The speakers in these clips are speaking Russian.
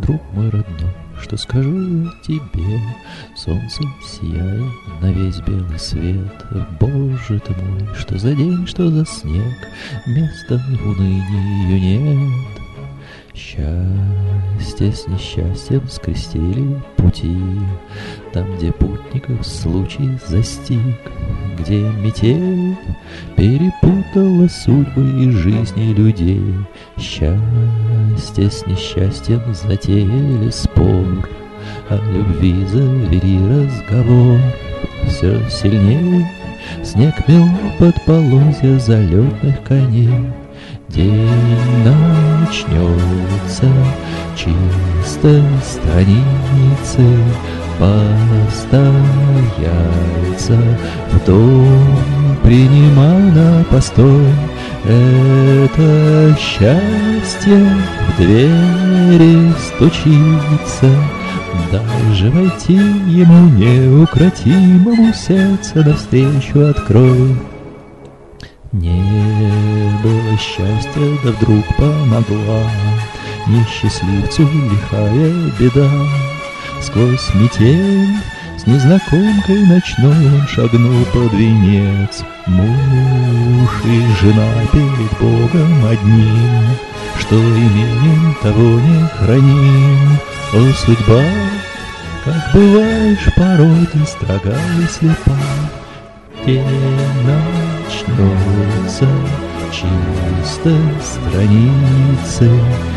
друг мой родной, что скажу я тебе? Солнце сияет на весь белый свет. Боже ты мой, что за день, что за снег, места унынию нет. Счастье с несчастьем скрестили пути, там, где путников случай застиг, где метель перепутала судьбы и жизни людей. Счастье с несчастьем затеяли спор, о любви завели разговор. Все сильнее снег мел под полозья залетных коней. День начнется, чистой страницы постояльца в дом принимай на постой. Это счастье в двери стучится, дай же войти ему неукротимому, сердце навстречу открой. Не было счастья, да вдруг помогла несчастливцу лихая беда. Сквозь метель с незнакомкой ночной он шагнул под венец. Муж и жена перед Богом одним, что именем того не храним. О, судьба, как бываешь порой ты строга и слепа. День начнется, чистой страницы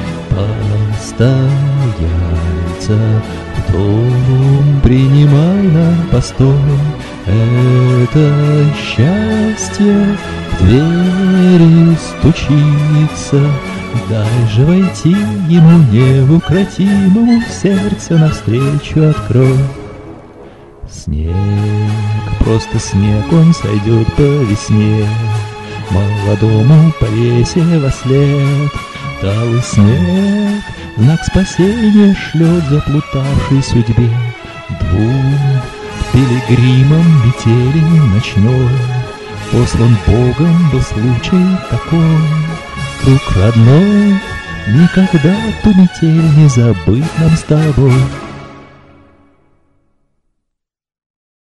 постояльца в дом принимай на постой. Это счастье в двери стучится, дай же войти ему неукротимому, сердце навстречу открой. Снег, просто снег, он сойдет по весне, молодому повесе вослед. Талый снег знак спасения шлет заплутавшей судьбе. Двум пилигримам метели ночной послан Богом был случай такой. Друг родной, никогда ту метель не забыть нам с тобой.